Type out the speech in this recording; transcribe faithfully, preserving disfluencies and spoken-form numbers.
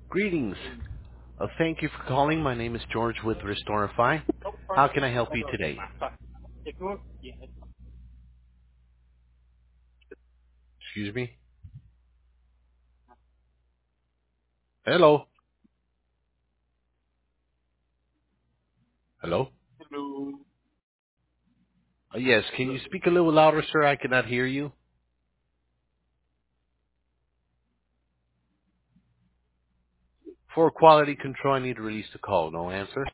Greetings. Uh, thank you for calling. My name is George with Restorify. How can I help you today? Excuse me? Hello? Hello? Uh, yes, can you speak a little louder, sir? I cannot hear you. For quality control, I need to release the call. No answer.